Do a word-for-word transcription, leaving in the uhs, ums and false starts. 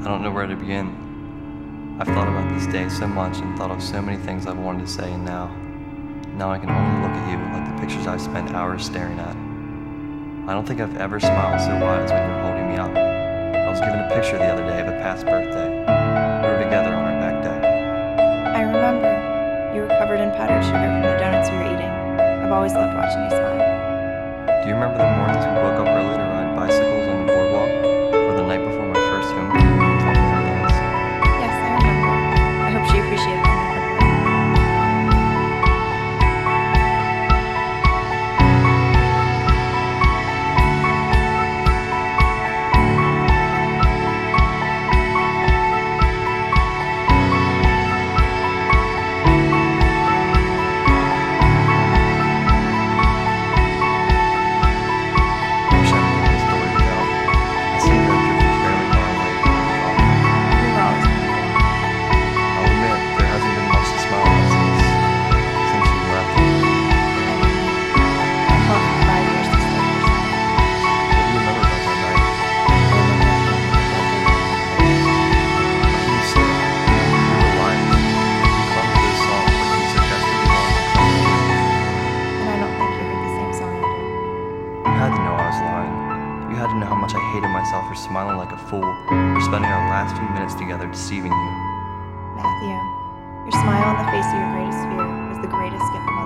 don't know where to begin. I've thought about this day so much and thought of so many things I've wanted to say, and now, now I can only look at you like the pictures I've spent hours staring at. I don't think I've ever smiled so wide as when you were holding me up. I was given a picture the other day of a past birthday. We were together on our back deck. I remember. You were covered in powdered sugar from the donuts we were eating. I've always loved watching you smile. Do you remember the mornings we woke up early to ride bicycles on the boardwalk? Or the night before my first homecoming when you taught me how to dance? Yes, I remember. I hope she appreciated all my hard work. You had to know how much I hated myself for smiling like a fool, for spending our last few minutes together deceiving you. Matthew, your smile on the face of your greatest fear was the greatest gift of